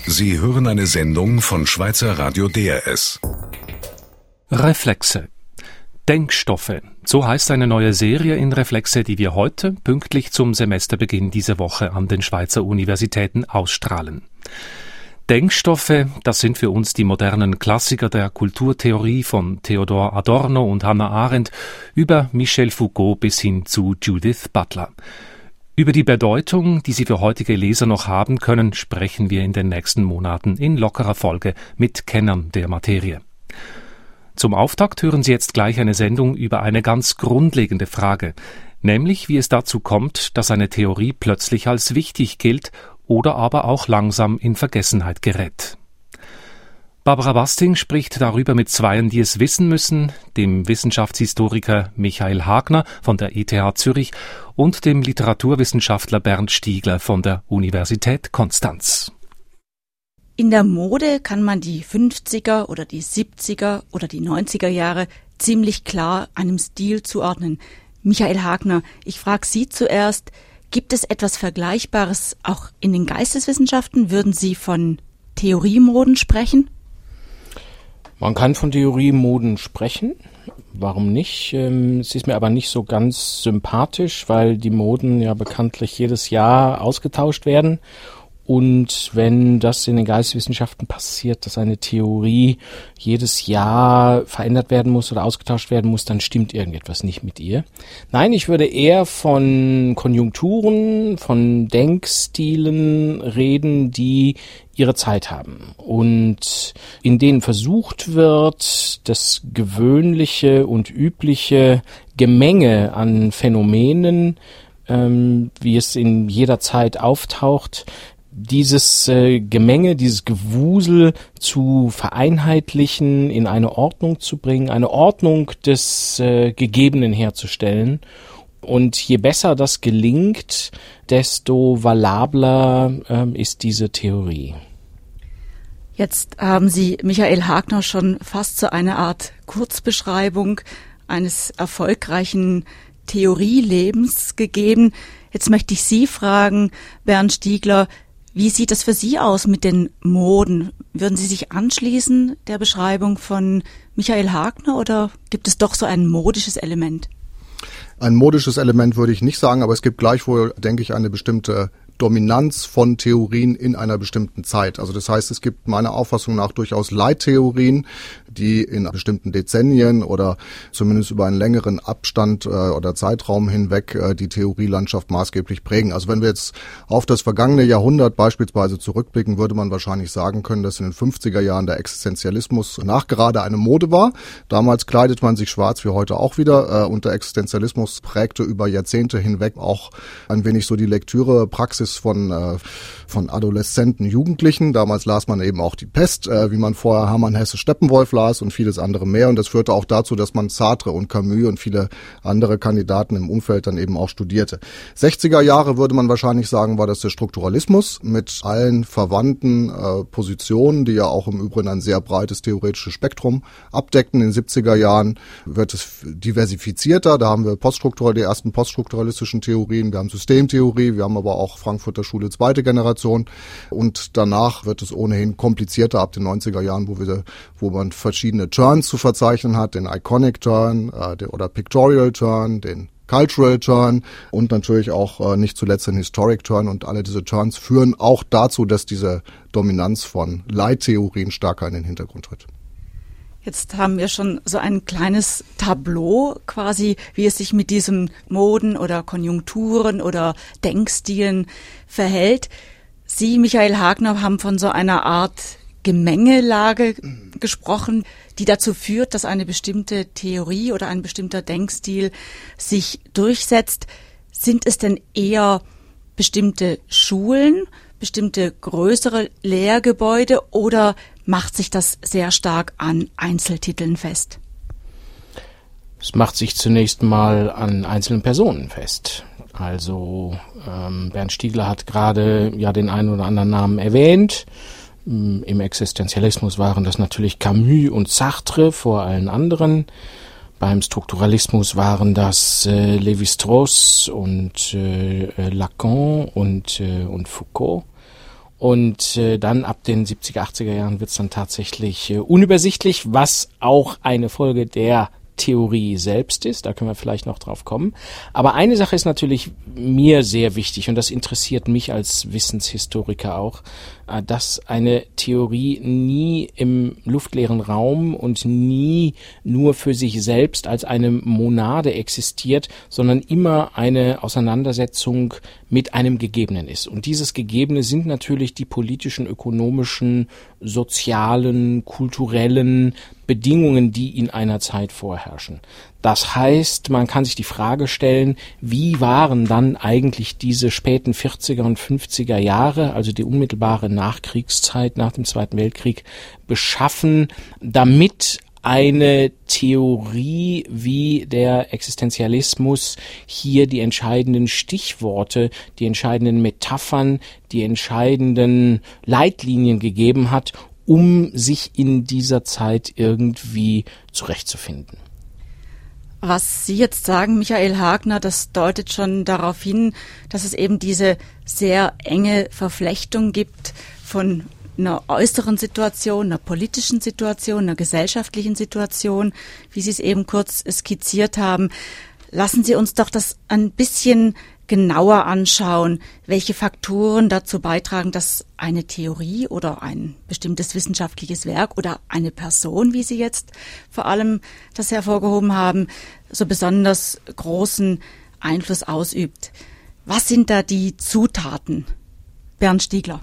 Sie hören eine Sendung von Schweizer Radio DRS. Reflexe. Denkstoffe. So heißt eine neue Serie in Reflexe, die wir heute pünktlich zum Semesterbeginn dieser Woche an den Schweizer Universitäten ausstrahlen. Denkstoffe, das sind für uns die modernen Klassiker der Kulturtheorie von Theodor Adorno und Hannah Arendt über Michel Foucault bis hin zu Judith Butler. Über die Bedeutung, die sie für heutige Leser noch haben können, sprechen wir in den nächsten Monaten in lockerer Folge mit Kennern der Materie. Zum Auftakt hören Sie jetzt gleich eine Sendung über eine ganz grundlegende Frage, nämlich wie es dazu kommt, dass eine Theorie plötzlich als wichtig gilt oder aber auch langsam in Vergessenheit gerät. Barbara Basting spricht darüber mit Zweien, die es wissen müssen, dem Wissenschaftshistoriker Michael Hagner von der ETH Zürich und dem Literaturwissenschaftler Bernd Stiegler von der Universität Konstanz. In der Mode kann man die 50er oder die 70er oder die 90er Jahre ziemlich klar einem Stil zuordnen. Michael Hagner, ich frage Sie zuerst, gibt es etwas Vergleichbares auch in den Geisteswissenschaften? Würden Sie von Theoriemoden sprechen? Man kann von Theoriemoden sprechen, warum nicht? Es ist mir aber nicht so ganz sympathisch, weil die Moden ja bekanntlich jedes Jahr ausgetauscht werden. Und wenn das in den Geisteswissenschaften passiert, dass eine Theorie jedes Jahr verändert werden muss oder ausgetauscht werden muss, dann stimmt irgendetwas nicht mit ihr. Nein, ich würde eher von Konjunkturen, von Denkstilen reden, die ihre Zeit haben und in denen versucht wird, das gewöhnliche und übliche Gemenge an Phänomenen, wie es in jeder Zeit auftaucht, dieses Gemenge, dieses Gewusel zu vereinheitlichen, in eine Ordnung zu bringen, eine Ordnung des Gegebenen herzustellen. Und je besser das gelingt, desto valabler ist diese Theorie. Jetzt haben Sie Michael Hagner schon fast so eine Art Kurzbeschreibung eines erfolgreichen Theorielebens gegeben. Jetzt möchte ich Sie fragen, Bernd Stiegler, wie sieht das für Sie aus mit den Moden? Würden Sie sich anschließen der Beschreibung von Michael Hagner oder gibt es doch so ein modisches Element? Ein modisches Element würde ich nicht sagen, aber es gibt gleichwohl, denke ich, eine bestimmte Dominanz von Theorien in einer bestimmten Zeit. Also das heißt, es gibt meiner Auffassung nach durchaus Leittheorien, die in bestimmten Dezennien oder zumindest über einen längeren Abstand oder Zeitraum hinweg die Theorielandschaft maßgeblich prägen. Also wenn wir jetzt auf das vergangene Jahrhundert beispielsweise zurückblicken, würde man wahrscheinlich sagen können, dass in den 50er Jahren der Existenzialismus nachgerade eine Mode war. Damals kleidet man sich schwarz, wie heute auch wieder. Und der Existenzialismus prägte über Jahrzehnte hinweg auch ein wenig so die Lektürepraxis von Adoleszenten, Jugendlichen. Damals las man eben auch die Pest, wie man vorher Hermann Hesse Steppenwolf las und vieles andere mehr. Und das führte auch dazu, dass man Sartre und Camus und viele andere Kandidaten im Umfeld dann eben auch studierte. 60er Jahre würde man wahrscheinlich sagen, war das der Strukturalismus mit allen verwandten Positionen, die ja auch im Übrigen ein sehr breites theoretisches Spektrum abdeckten. In den 70er Jahren wird es diversifizierter. Da haben wir die ersten poststrukturalistischen Theorien, wir haben Systemtheorie, wir haben aber auch Frankfurter Schule zweite Generation und danach wird es ohnehin komplizierter ab den 90er Jahren, wo man verschiedene Turns zu verzeichnen hat, den Iconic Turn oder Pictorial Turn, den Cultural Turn und natürlich auch nicht zuletzt den Historic Turn und alle diese Turns führen auch dazu, dass diese Dominanz von Leittheorien stärker in den Hintergrund tritt. Jetzt haben wir schon so ein kleines Tableau quasi, wie es sich mit diesen Moden oder Konjunkturen oder Denkstilen verhält. Sie, Michael Hagner, haben von so einer Art Gemengelage gesprochen, die dazu führt, dass eine bestimmte Theorie oder ein bestimmter Denkstil sich durchsetzt. Sind es denn eher bestimmte Schulen, bestimmte größere Lehrgebäude oder macht sich das sehr stark an Einzeltiteln fest? Es macht sich zunächst mal an einzelnen Personen fest. Also Bernd Stiegler hat gerade ja den einen oder anderen Namen erwähnt. Im Existenzialismus waren das natürlich Camus und Sartre vor allen anderen. Beim Strukturalismus waren das Lévi-Strauss und Lacan und Foucault. Und dann ab den 70er, 80er Jahren wird es dann tatsächlich unübersichtlich, was auch eine Folge der Theorie selbst ist, da können wir vielleicht noch drauf kommen. Aber eine Sache ist natürlich mir sehr wichtig und das interessiert mich als Wissenshistoriker auch, dass eine Theorie nie im luftleeren Raum und nie nur für sich selbst als eine Monade existiert, sondern immer eine Auseinandersetzung mit einem Gegebenen ist. Und dieses Gegebene sind natürlich die politischen, ökonomischen, sozialen, kulturellen Bedingungen, die in einer Zeit vorherrschen. Das heißt, man kann sich die Frage stellen, wie waren dann eigentlich diese späten 40er und 50er Jahre, also die unmittelbare Nachkriegszeit nach dem Zweiten Weltkrieg, beschaffen, damit eine Theorie wie der Existenzialismus hier die entscheidenden Stichworte, die entscheidenden Metaphern, die entscheidenden Leitlinien gegeben hat, um sich in dieser Zeit irgendwie zurechtzufinden. Was Sie jetzt sagen, Michael Hagner, das deutet schon darauf hin, dass es eben diese sehr enge Verflechtung gibt von einer äußeren Situation, einer politischen Situation, einer gesellschaftlichen Situation, wie Sie es eben kurz skizziert haben. Lassen Sie uns doch das ein bisschen genauer anschauen, welche Faktoren dazu beitragen, dass eine Theorie oder ein bestimmtes wissenschaftliches Werk oder eine Person, wie Sie jetzt vor allem das hervorgehoben haben, so besonders großen Einfluss ausübt. Was sind da die Zutaten? Bernd Stiegler.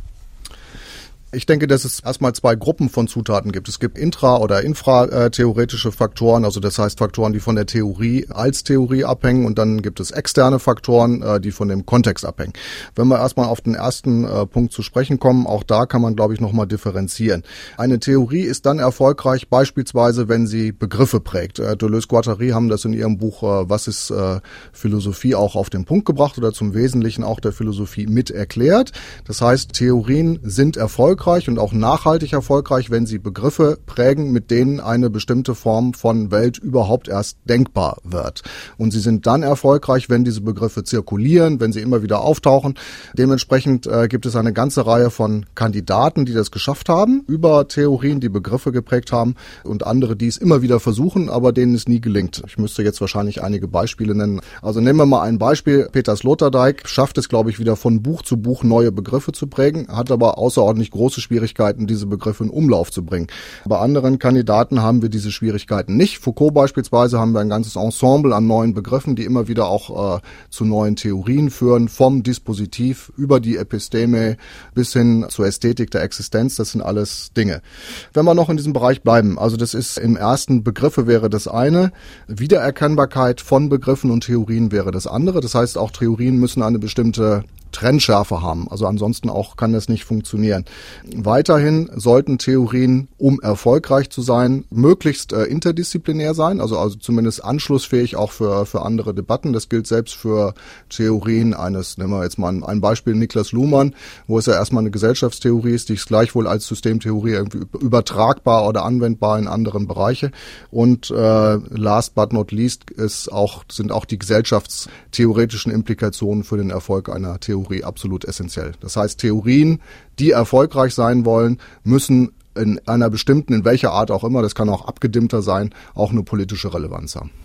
Ich denke, dass es erstmal zwei Gruppen von Zutaten gibt. Es gibt intra- oder infratheoretische Faktoren, also das heißt Faktoren, die von der Theorie als Theorie abhängen, und dann gibt es externe Faktoren, die von dem Kontext abhängen. Wenn wir erstmal auf den ersten Punkt zu sprechen kommen, auch da kann man, glaube ich, nochmal differenzieren. Eine Theorie ist dann erfolgreich, beispielsweise, wenn sie Begriffe prägt. Deleuze-Guattari haben das in ihrem Buch Was ist Philosophie auch auf den Punkt gebracht oder zum Wesentlichen auch der Philosophie mit erklärt. Das heißt, Theorien sind erfolgreich und auch nachhaltig erfolgreich, wenn sie Begriffe prägen, mit denen eine bestimmte Form von Welt überhaupt erst denkbar wird. Und sie sind dann erfolgreich, wenn diese Begriffe zirkulieren, wenn sie immer wieder auftauchen. Dementsprechend gibt es eine ganze Reihe von Kandidaten, die das geschafft haben, über Theorien, die Begriffe geprägt haben, und andere, die es immer wieder versuchen, aber denen es nie gelingt. Ich müsste jetzt wahrscheinlich einige Beispiele nennen. Also nehmen wir mal ein Beispiel. Peter Sloterdijk schafft es, glaube ich, wieder von Buch zu Buch neue Begriffe zu prägen, hat aber außerordentlich große Schwierigkeiten, diese Begriffe in Umlauf zu bringen. Bei anderen Kandidaten haben wir diese Schwierigkeiten nicht. Foucault beispielsweise haben wir ein ganzes Ensemble an neuen Begriffen, die immer wieder auch zu neuen Theorien führen, vom Dispositiv über die Episteme bis hin zur Ästhetik der Existenz. Das sind alles Dinge. Wenn wir noch in diesem Bereich bleiben, also das ist im ersten Begriffe wäre das eine, Wiedererkennbarkeit von Begriffen und Theorien wäre das andere. Das heißt, auch Theorien müssen eine bestimmte Trennschärfe haben. Also ansonsten auch kann das nicht funktionieren. Weiterhin sollten Theorien, um erfolgreich zu sein, möglichst interdisziplinär sein, also zumindest anschlussfähig auch für andere Debatten. Das gilt selbst für Theorien eines, nehmen wir jetzt mal ein Beispiel, Niklas Luhmann, wo es ja erstmal eine Gesellschaftstheorie ist, die ist gleichwohl als Systemtheorie irgendwie übertragbar oder anwendbar in anderen Bereiche. Und last but not least sind auch die gesellschaftstheoretischen Implikationen für den Erfolg einer Theorie absolut essentiell. Das heißt, Theorien, die erfolgreich sein wollen, müssen in einer bestimmten, in welcher Art auch immer, das kann auch abgedimmter sein, auch eine politische Relevanz haben.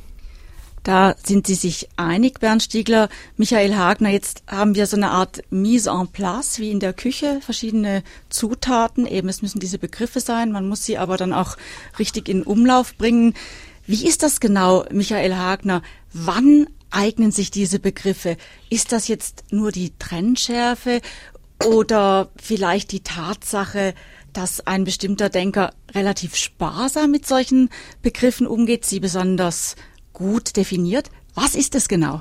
Da sind Sie sich einig, Bernd Stiegler. Michael Hagner, jetzt haben wir so eine Art Mise en place, wie in der Küche, verschiedene Zutaten. Eben, es müssen diese Begriffe sein, man muss sie aber dann auch richtig in Umlauf bringen. Wie ist das genau, Michael Hagner? Wann eignen sich diese Begriffe? Ist das jetzt nur die Trennschärfe oder vielleicht die Tatsache, dass ein bestimmter Denker relativ sparsam mit solchen Begriffen umgeht, sie besonders gut definiert? Was ist es genau?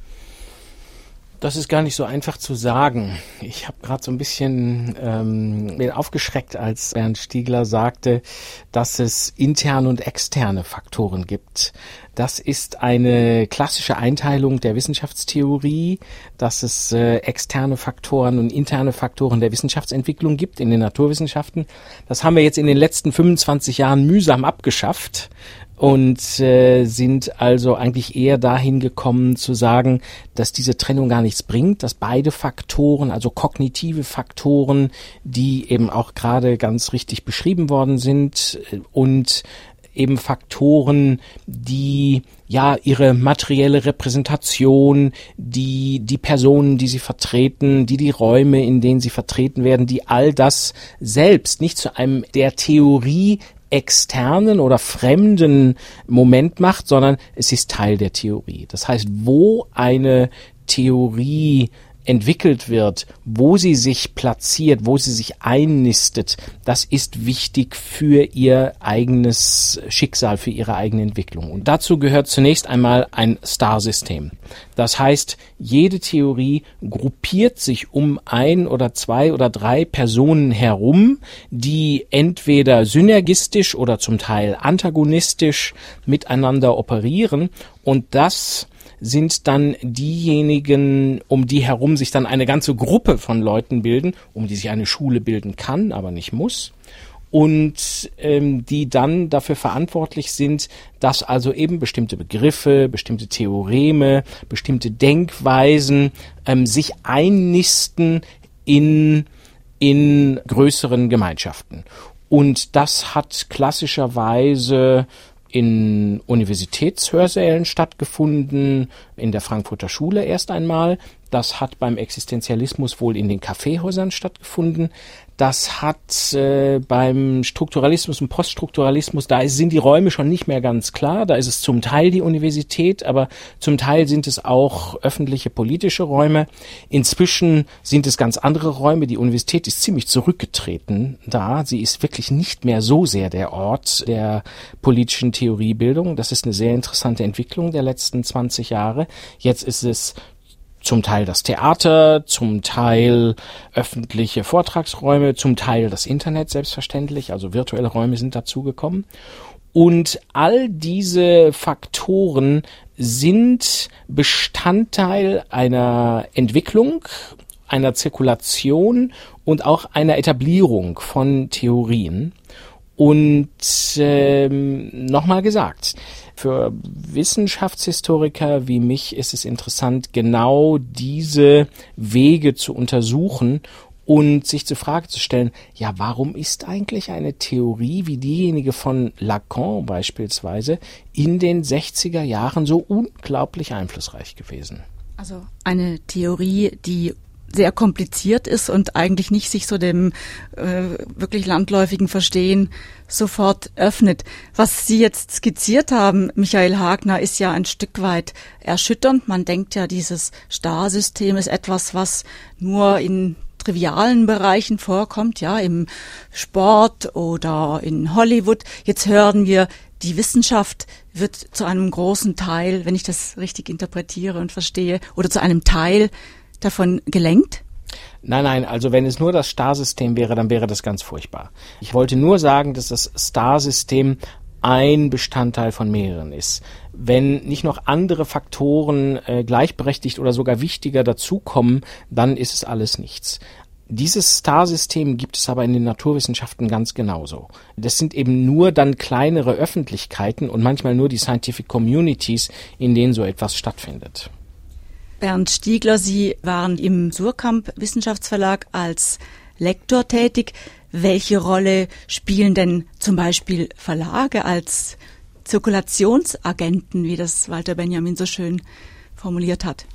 Das ist gar nicht so einfach zu sagen. Ich habe gerade so ein bisschen bin aufgeschreckt, als Bernd Stiegler sagte, dass es interne und externe Faktoren gibt. Das ist eine klassische Einteilung der Wissenschaftstheorie, dass es externe Faktoren und interne Faktoren der Wissenschaftsentwicklung gibt in den Naturwissenschaften. Das haben wir jetzt in den letzten 25 Jahren mühsam abgeschafft. und sind also eigentlich eher dahin gekommen zu sagen, dass diese Trennung gar nichts bringt, dass beide Faktoren, also kognitive Faktoren, die eben auch gerade ganz richtig beschrieben worden sind und eben Faktoren, die ja ihre materielle Repräsentation, die Personen, die sie vertreten, die Räume, in denen sie vertreten werden, die all das selbst nicht zu einem der Theorie externen oder fremden Moment macht, sondern es ist Teil der Theorie. Das heißt, wo eine Theorie entwickelt wird, wo sie sich platziert, wo sie sich einnistet, das ist wichtig für ihr eigenes Schicksal, für ihre eigene Entwicklung. Und dazu gehört zunächst einmal ein Star-System. Das heißt, jede Theorie gruppiert sich um 1 oder 2 oder 3 Personen herum, die entweder synergistisch oder zum Teil antagonistisch miteinander operieren, und das sind dann diejenigen, um die herum sich dann eine ganze Gruppe von Leuten bilden, um die sich eine Schule bilden kann, aber nicht muss, und die dann dafür verantwortlich sind, dass also eben bestimmte Begriffe, bestimmte Theoreme, bestimmte Denkweisen sich einnisten in größeren Gemeinschaften. Und das hat klassischerweise in Universitätshörsälen stattgefunden, in der Frankfurter Schule erst einmal. Das hat beim Existenzialismus wohl in den Kaffeehäusern stattgefunden. Das hat beim Strukturalismus und Poststrukturalismus, sind die Räume schon nicht mehr ganz klar. Da ist es zum Teil die Universität, aber zum Teil sind es auch öffentliche politische Räume. Inzwischen sind es ganz andere Räume. Die Universität ist ziemlich zurückgetreten da. Sie ist wirklich nicht mehr so sehr der Ort der politischen Theoriebildung. Das ist eine sehr interessante Entwicklung der letzten 20 Jahre. Jetzt ist es zum Teil das Theater, zum Teil öffentliche Vortragsräume, zum Teil das Internet selbstverständlich, also virtuelle Räume sind dazugekommen. Und all diese Faktoren sind Bestandteil einer Entwicklung, einer Zirkulation und auch einer Etablierung von Theorien. Und nochmal gesagt, für Wissenschaftshistoriker wie mich ist es interessant, genau diese Wege zu untersuchen und sich zur Frage zu stellen, ja, warum ist eigentlich eine Theorie wie diejenige von Lacan beispielsweise in den 60er Jahren so unglaublich einflussreich gewesen? Also eine Theorie, die sehr kompliziert ist und eigentlich nicht sich so dem wirklich landläufigen Verstehen sofort öffnet. Was Sie jetzt skizziert haben, Michael Hagner, ist ja ein Stück weit erschütternd. Man denkt ja, dieses Star-System ist etwas, was nur in trivialen Bereichen vorkommt, ja, im Sport oder in Hollywood. Jetzt hören wir, die Wissenschaft wird zu einem großen Teil, wenn ich das richtig interpretiere und verstehe, oder zu einem Teil davon gelenkt? Nein, also wenn es nur das Star-System wäre, dann wäre das ganz furchtbar. Ich wollte nur sagen, dass das Star-System ein Bestandteil von mehreren ist. Wenn nicht noch andere Faktoren gleichberechtigt oder sogar wichtiger dazukommen, dann ist es alles nichts. Dieses Star-System gibt es aber in den Naturwissenschaften ganz genauso. Das sind eben nur dann kleinere Öffentlichkeiten und manchmal nur die Scientific Communities, in denen so etwas stattfindet. Bernd Stiegler, Sie waren im Surkamp Wissenschaftsverlag als Lektor tätig. Welche Rolle spielen denn zum Beispiel Verlage als Zirkulationsagenten, wie das Walter Benjamin so schön formuliert hat?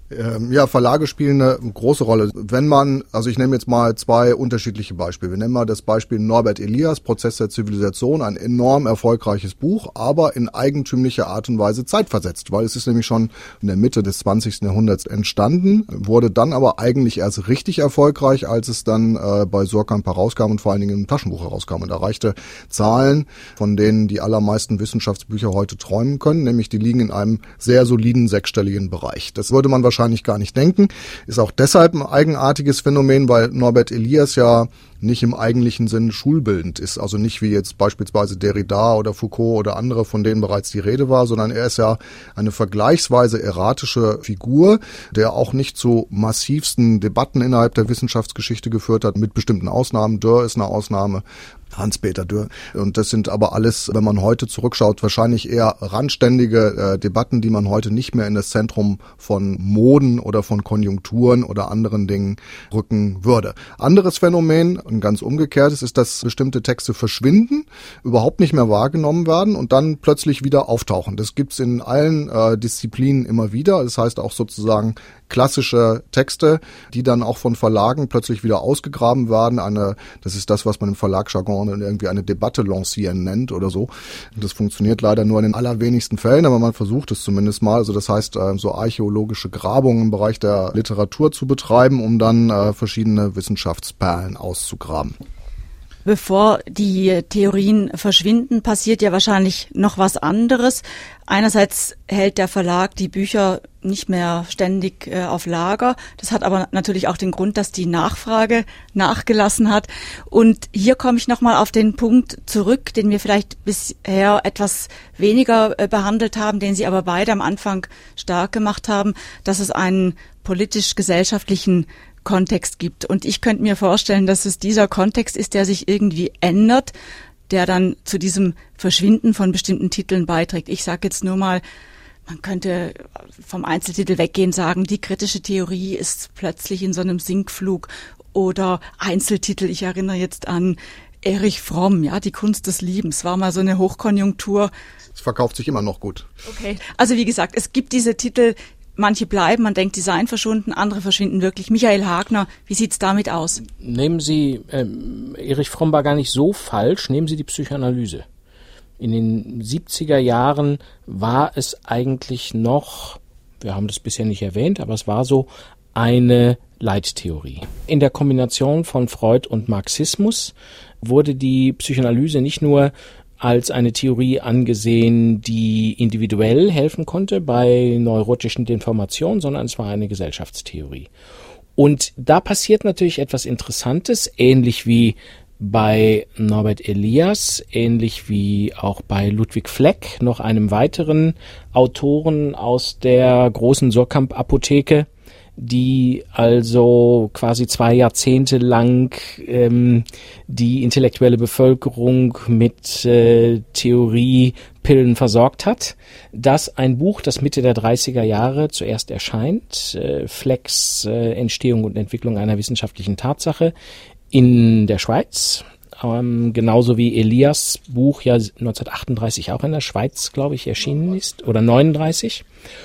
Ja, Verlage spielen eine große Rolle. Wenn man, also ich nehme jetzt mal 2 unterschiedliche Beispiele. Wir nehmen mal das Beispiel Norbert Elias, Prozess der Zivilisation, ein enorm erfolgreiches Buch, aber in eigentümlicher Art und Weise zeitversetzt, weil es ist nämlich schon in der Mitte des 20. Jahrhunderts entstanden, wurde dann aber eigentlich erst richtig erfolgreich, als es dann bei Surkamp herauskam und vor allen Dingen im Taschenbuch herauskam und erreichte Zahlen, von denen die allermeisten Wissenschaftsbücher heute träumen können, nämlich die liegen in einem sehr soliden 6-stelligen Bereich. Das würde man wahrscheinlich gar nicht denken. Ist auch deshalb ein eigenartiges Phänomen, weil Norbert Elias ja nicht im eigentlichen Sinn schulbildend ist. Also nicht wie jetzt beispielsweise Derrida oder Foucault oder andere, von denen bereits die Rede war, sondern er ist ja eine vergleichsweise erratische Figur, der auch nicht zu massivsten Debatten innerhalb der Wissenschaftsgeschichte geführt hat, mit bestimmten Ausnahmen. Dürr ist eine Ausnahme. Hans-Peter Dürr. Und das sind aber alles, wenn man heute zurückschaut, wahrscheinlich eher randständige Debatten, die man heute nicht mehr in das Zentrum von Moden oder von Konjunkturen oder anderen Dingen rücken würde. Anderes Phänomen, ein ganz umgekehrtes, ist, dass bestimmte Texte verschwinden, überhaupt nicht mehr wahrgenommen werden und dann plötzlich wieder auftauchen. Das gibt's in allen Disziplinen immer wieder. Das heißt auch sozusagen klassische Texte, die dann auch von Verlagen plötzlich wieder ausgegraben werden. Das ist das, was man im Verlagsjargon irgendwie eine Debatte lancieren nennt oder so. Das funktioniert leider nur in den allerwenigsten Fällen, aber man versucht es zumindest mal. Also das heißt, so archäologische Grabungen im Bereich der Literatur zu betreiben, um dann verschiedene Wissenschaftsperlen auszugraben. Bevor die Theorien verschwinden, passiert ja wahrscheinlich noch was anderes. Einerseits hält der Verlag die Bücher nicht mehr ständig auf Lager. Das hat aber natürlich auch den Grund, dass die Nachfrage nachgelassen hat. Und hier komme ich nochmal auf den Punkt zurück, den wir vielleicht bisher etwas weniger behandelt haben, den Sie aber beide am Anfang stark gemacht haben, dass es einen politisch-gesellschaftlichen Kontext gibt. Und ich könnte mir vorstellen, dass es dieser Kontext ist, der sich irgendwie ändert, der dann zu diesem Verschwinden von bestimmten Titeln beiträgt. Ich sage jetzt nur mal, man könnte vom Einzeltitel weggehen, sagen, die kritische Theorie ist plötzlich in so einem Sinkflug, oder Einzeltitel, ich erinnere jetzt an Erich Fromm, ja, die Kunst des Liebens, war mal so eine Hochkonjunktur. Es verkauft sich immer noch gut. Okay, also wie gesagt, es gibt diese Titel, manche bleiben, man denkt, die seien verschwunden, andere verschwinden wirklich. Michael Hagner, wie sieht's damit aus? Nehmen Sie, Erich Fromm war gar nicht so falsch, nehmen Sie die Psychoanalyse. In den 70er Jahren war es eigentlich noch, wir haben das bisher nicht erwähnt, aber es war so eine Leittheorie. In der Kombination von Freud und Marxismus wurde die Psychoanalyse nicht nur als eine Theorie angesehen, die individuell helfen konnte bei neurotischen Deformationen, sondern es war eine Gesellschaftstheorie. Und da passiert natürlich etwas Interessantes, ähnlich wie bei Norbert Elias, ähnlich wie auch bei Ludwig Fleck, noch einem weiteren Autoren aus der großen Surkamp-Apotheke, die also quasi 2 Jahrzehnte lang die intellektuelle Bevölkerung mit Theoriepillen versorgt hat. Das ein Buch, das Mitte der 30er Jahre zuerst erscheint, Flecks Entstehung und Entwicklung einer wissenschaftlichen Tatsache in der Schweiz, genauso wie Elias Buch ja 1938 auch in der Schweiz, glaube ich, erschienen ist, oder 39.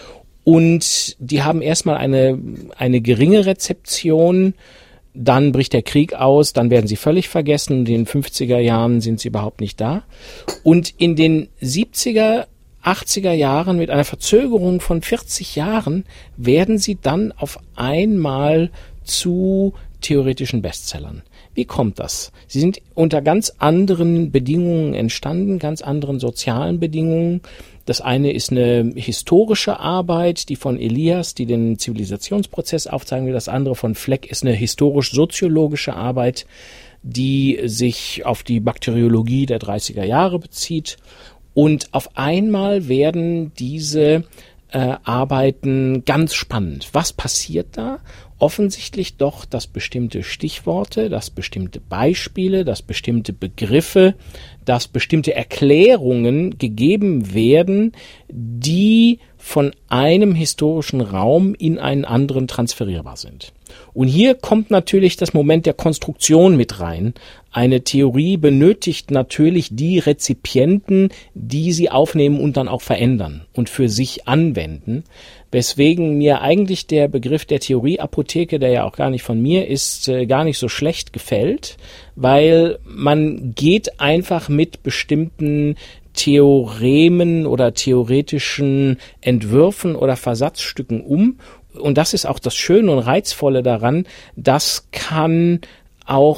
Und die haben erstmal eine geringe Rezeption, dann bricht der Krieg aus, dann werden sie völlig vergessen, in den 50er Jahren sind sie überhaupt nicht da. Und in den 70er, 80er Jahren mit einer Verzögerung von 40 Jahren werden sie dann auf einmal zu theoretischen Bestsellern. Wie kommt das? Sie sind unter ganz anderen Bedingungen entstanden, ganz anderen sozialen Bedingungen. Das eine ist eine historische Arbeit, die von Elias, die den Zivilisationsprozess aufzeigen will. Das andere von Fleck ist eine historisch-soziologische Arbeit, die sich auf die Bakteriologie der 30er Jahre bezieht. Und auf einmal werden diese Arbeiten ganz spannend. Was passiert da? Offensichtlich doch, dass bestimmte Stichworte, dass bestimmte Beispiele, dass bestimmte Begriffe, dass bestimmte Erklärungen gegeben werden, die von einem historischen Raum in einen anderen transferierbar sind. Und hier kommt natürlich das Moment der Konstruktion mit rein. Eine Theorie benötigt natürlich die Rezipienten, die sie aufnehmen und dann auch verändern und für sich anwenden. Weswegen mir eigentlich der Begriff der Theorieapotheke, der ja auch gar nicht von mir ist, gar nicht so schlecht gefällt, weil man geht einfach mit bestimmten Theoremen oder theoretischen Entwürfen oder Versatzstücken um. Und das ist auch das Schöne und Reizvolle daran. Das kann auch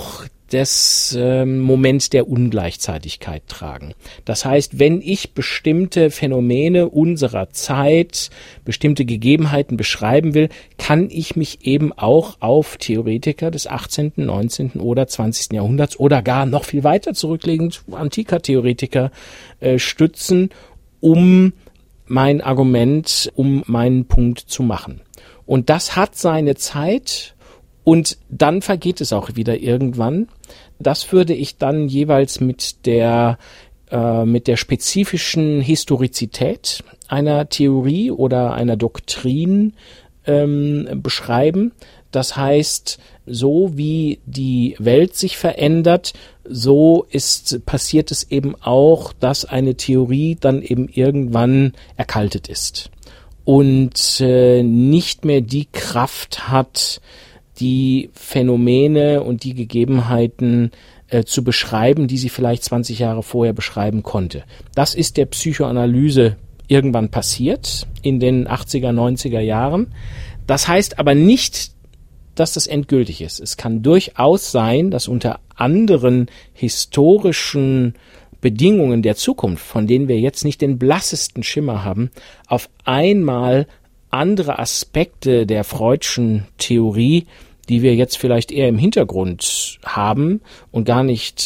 das Moment der Ungleichzeitigkeit tragen. Das heißt, wenn ich bestimmte Phänomene unserer Zeit, bestimmte Gegebenheiten beschreiben will, kann ich mich eben auch auf Theoretiker des 18., 19. oder 20. Jahrhunderts oder gar noch viel weiter zurückliegend antiker Theoretiker stützen, um mein Argument, um meinen Punkt zu machen. Und das hat seine Zeit. Und dann vergeht es auch wieder irgendwann. Das würde ich dann jeweils mit der spezifischen Historizität einer Theorie oder einer Doktrin beschreiben. Das heißt, so wie die Welt sich verändert, so passiert es eben auch, dass eine Theorie dann eben irgendwann erkaltet ist und nicht mehr die Kraft hat, die Phänomene und die Gegebenheiten zu beschreiben, die sie vielleicht 20 Jahre vorher beschreiben konnte. Das ist der Psychoanalyse irgendwann passiert, in den 80er, 90er Jahren. Das heißt aber nicht, dass das endgültig ist. Es kann durchaus sein, dass unter anderen historischen Bedingungen der Zukunft, von denen wir jetzt nicht den blassesten Schimmer haben, auf einmal andere Aspekte der Freudschen Theorie, die wir jetzt vielleicht eher im Hintergrund haben und gar nicht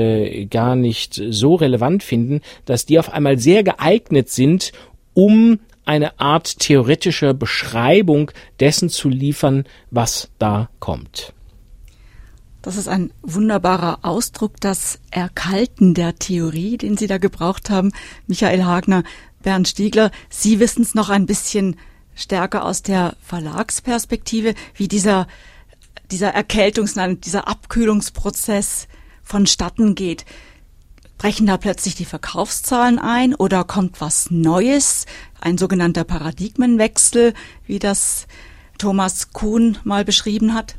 so relevant finden, dass die auf einmal sehr geeignet sind, um eine Art theoretischer Beschreibung dessen zu liefern, was da kommt. Das ist ein wunderbarer Ausdruck, das Erkalten der Theorie, den Sie da gebraucht haben. Michael Hagner, Bernd Stiegler, Sie wissen es noch ein bisschen stärker aus der Verlagsperspektive, wie dieser dieser Abkühlungsprozess vonstatten geht. Brechen da plötzlich die Verkaufszahlen ein oder kommt was Neues, ein sogenannter Paradigmenwechsel, wie das Thomas Kuhn mal beschrieben hat?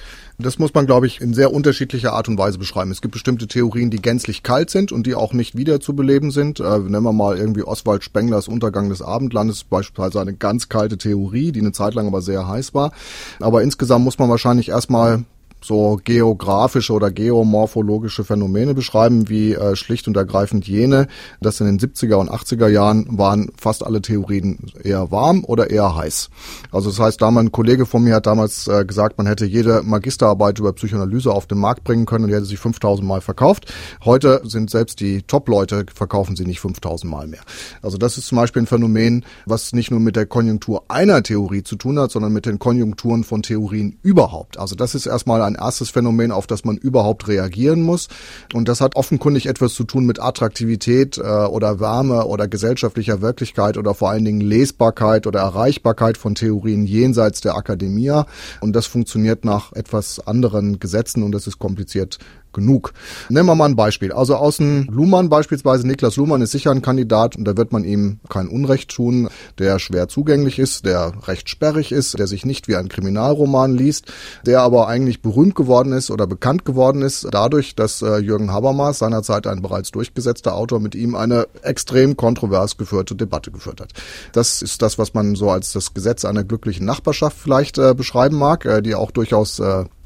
Das muss man, glaube ich, in sehr unterschiedlicher Art und Weise beschreiben. Es gibt bestimmte Theorien, die gänzlich kalt sind und die auch nicht wieder zu beleben sind. Nehmen wir mal irgendwie Oswald Spenglers Untergang des Abendlandes, beispielsweise eine ganz kalte Theorie, die eine Zeit lang aber sehr heiß war. Aber insgesamt muss man wahrscheinlich erstmal so geografische oder geomorphologische Phänomene beschreiben, wie schlicht und ergreifend jene, dass in den 70er und 80er Jahren waren fast alle Theorien eher warm oder eher heiß. Also das heißt, ein Kollege von mir hat damals gesagt, man hätte jede Magisterarbeit über Psychoanalyse auf den Markt bringen können und die hätte sich 5000 Mal verkauft. Heute sind selbst die Top-Leute, verkaufen sie nicht 5000 Mal mehr. Also das ist zum Beispiel ein Phänomen, was nicht nur mit der Konjunktur einer Theorie zu tun hat, sondern mit den Konjunkturen von Theorien überhaupt. Also das ist erstmal ein erstes Phänomen, auf das man überhaupt reagieren muss. Und das hat offenkundig etwas zu tun mit Attraktivität oder Wärme oder gesellschaftlicher Wirklichkeit oder vor allen Dingen Lesbarkeit oder Erreichbarkeit von Theorien jenseits der Akademia. Und das funktioniert nach etwas anderen Gesetzen und das ist kompliziert genug. Nehmen wir mal ein Beispiel. Also außen Luhmann beispielsweise, Niklas Luhmann ist sicher ein Kandidat und da wird man ihm kein Unrecht tun, der schwer zugänglich ist, der recht sperrig ist, der sich nicht wie ein Kriminalroman liest, der aber eigentlich berühmt geworden ist oder bekannt geworden ist dadurch, dass Jürgen Habermas, seinerzeit ein bereits durchgesetzter Autor, mit ihm eine extrem kontrovers geführte Debatte geführt hat. Das ist das, was man so als das Gesetz einer glücklichen Nachbarschaft vielleicht beschreiben mag, die auch durchaus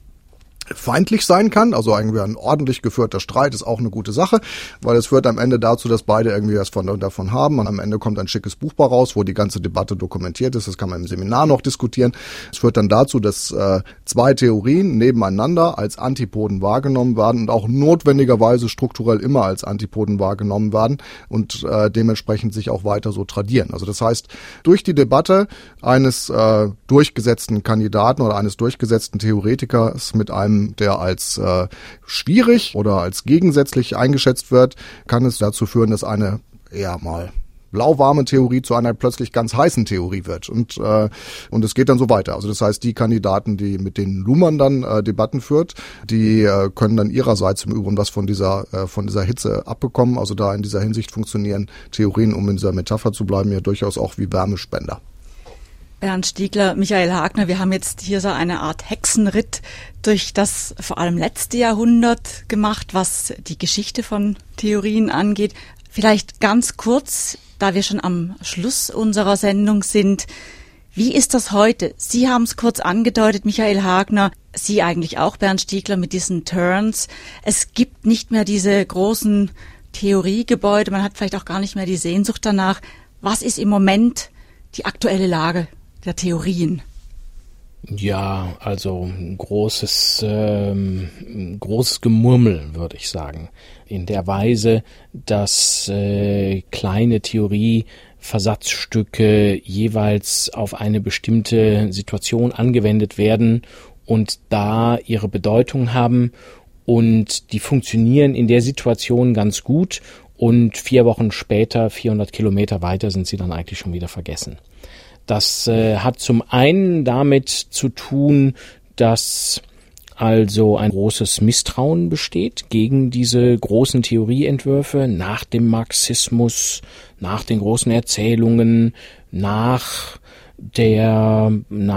feindlich sein kann, also irgendwie ein ordentlich geführter Streit ist auch eine gute Sache, weil es führt am Ende dazu, dass beide irgendwie was davon haben und am Ende kommt ein schickes Buch raus, wo die ganze Debatte dokumentiert ist, das kann man im Seminar noch diskutieren. Es führt dann dazu, dass zwei Theorien nebeneinander als Antipoden wahrgenommen werden und auch notwendigerweise strukturell immer als Antipoden wahrgenommen werden und dementsprechend sich auch weiter so tradieren. Also das heißt, durch die Debatte eines durchgesetzten Kandidaten oder eines durchgesetzten Theoretikers mit einem, der als schwierig oder als gegensätzlich eingeschätzt wird, kann es dazu führen, dass eine eher mal lauwarme Theorie zu einer plötzlich ganz heißen Theorie wird. Und es geht dann so weiter. Also das heißt, die Kandidaten, die mit denen Luhmann dann Debatten führt, die können dann ihrerseits im Übrigen was von dieser Hitze abbekommen. Also da in dieser Hinsicht funktionieren Theorien, um in dieser Metapher zu bleiben, ja durchaus auch wie Wärmespender. Bernd Stiegler, Michael Hagner, wir haben jetzt hier so eine Art Hexenritt durch das vor allem letzte Jahrhundert gemacht, was die Geschichte von Theorien angeht. Vielleicht ganz kurz, da wir schon am Schluss unserer Sendung sind, wie ist das heute? Sie haben es kurz angedeutet, Michael Hagner. Sie eigentlich auch, Bernd Stiegler, mit diesen Turns. Es gibt nicht mehr diese großen Theoriegebäude, man hat vielleicht auch gar nicht mehr die Sehnsucht danach. Was ist im Moment die aktuelle Lage der Theorien? Ja, also ein großes Gemurmel, würde ich sagen. In der Weise, dass kleine Theorieversatzstücke jeweils auf eine bestimmte Situation angewendet werden und da ihre Bedeutung haben und die funktionieren in der Situation ganz gut und 4 Wochen später, 400 Kilometer weiter, sind sie dann eigentlich schon wieder vergessen. Das hat zum einen damit zu tun, dass also ein großes Misstrauen besteht gegen diese großen Theorieentwürfe nach dem Marxismus, nach den großen Erzählungen, nach der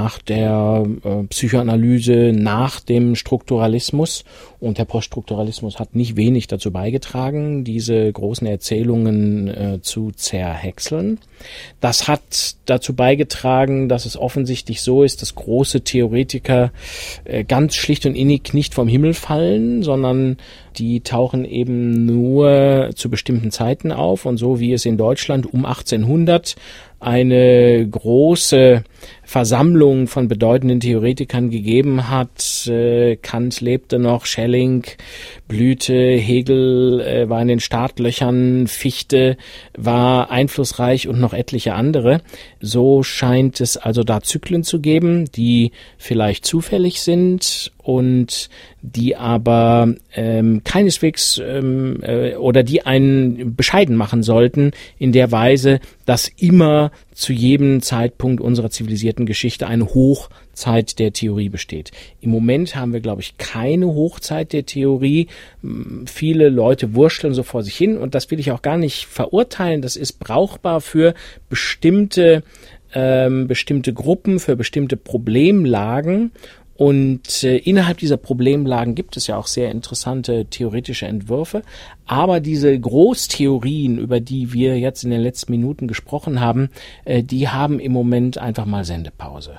Psychoanalyse, nach dem Strukturalismus. Und der Poststrukturalismus hat nicht wenig dazu beigetragen, diese großen Erzählungen zu zerhäckseln. Das hat dazu beigetragen, dass es offensichtlich so ist, dass große Theoretiker ganz schlicht und innig nicht vom Himmel fallen, sondern die tauchen eben nur zu bestimmten Zeiten auf. Und so wie es in Deutschland um 1800 eine große Versammlung von bedeutenden Theoretikern gegeben hat. Kant lebte noch, Schelling blühte, Hegel war in den Startlöchern, Fichte war einflussreich und noch etliche andere. So scheint es also da Zyklen zu geben, die vielleicht zufällig sind und die aber keineswegs oder die einen bescheiden machen sollten in der Weise, dass immer zu jedem Zeitpunkt unserer zivilisierten Geschichte eine Hochzeit der Theorie besteht. Im Moment haben wir, glaube ich, keine Hochzeit der Theorie. Viele Leute wursteln so vor sich hin und das will ich auch gar nicht verurteilen. Das ist brauchbar für bestimmte Gruppen, für bestimmte Problemlagen. Und innerhalb dieser Problemlagen gibt es ja auch sehr interessante theoretische Entwürfe. Aber diese Großtheorien, über die wir jetzt in den letzten Minuten gesprochen haben, die haben im Moment einfach mal Sendepause.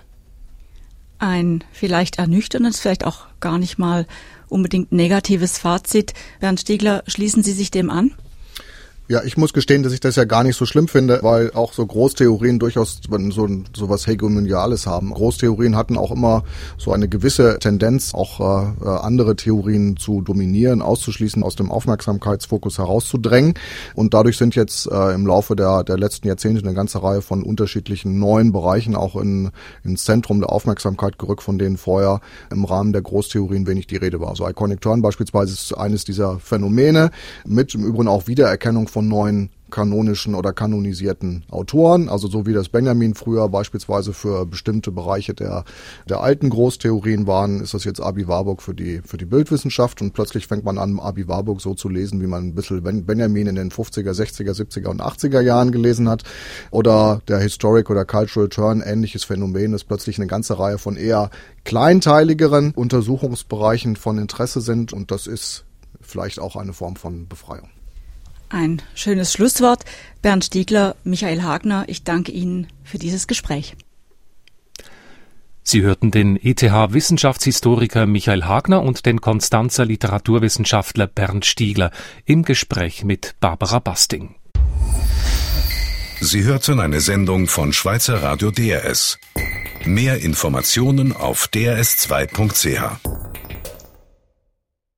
Ein vielleicht ernüchterndes, vielleicht auch gar nicht mal unbedingt negatives Fazit. Bernd Stiegler, schließen Sie sich dem an? Ja, ich muss gestehen, dass ich das ja gar nicht so schlimm finde, weil auch so Großtheorien durchaus so was Hegemoniales haben. Großtheorien hatten auch immer so eine gewisse Tendenz, auch andere Theorien zu dominieren, auszuschließen, aus dem Aufmerksamkeitsfokus herauszudrängen. Und dadurch sind jetzt im Laufe der letzten Jahrzehnte eine ganze Reihe von unterschiedlichen neuen Bereichen auch ins Zentrum der Aufmerksamkeit gerückt, von denen vorher im Rahmen der Großtheorien wenig die Rede war. Also Iconic Turn beispielsweise ist eines dieser Phänomene, mit im Übrigen auch Wiedererkennung von neuen kanonischen oder kanonisierten Autoren, also so wie das Benjamin früher beispielsweise für bestimmte Bereiche der alten Großtheorien waren, ist das jetzt Abi Warburg für die Bildwissenschaft und plötzlich fängt man an, Abi Warburg so zu lesen, wie man ein bisschen Benjamin in den 50er, 60er, 70er und 80er Jahren gelesen hat. Oder der Historic oder Cultural Turn, ähnliches Phänomen, ist plötzlich eine ganze Reihe von eher kleinteiligeren Untersuchungsbereichen von Interesse sind und das ist vielleicht auch eine Form von Befreiung. Ein schönes Schlusswort. Bernd Stiegler, Michael Hagner, ich danke Ihnen für dieses Gespräch. Sie hörten den ETH-Wissenschaftshistoriker Michael Hagner und den Konstanzer Literaturwissenschaftler Bernd Stiegler im Gespräch mit Barbara Basting. Sie hörten eine Sendung von Schweizer Radio DRS. Mehr Informationen auf drs2.ch.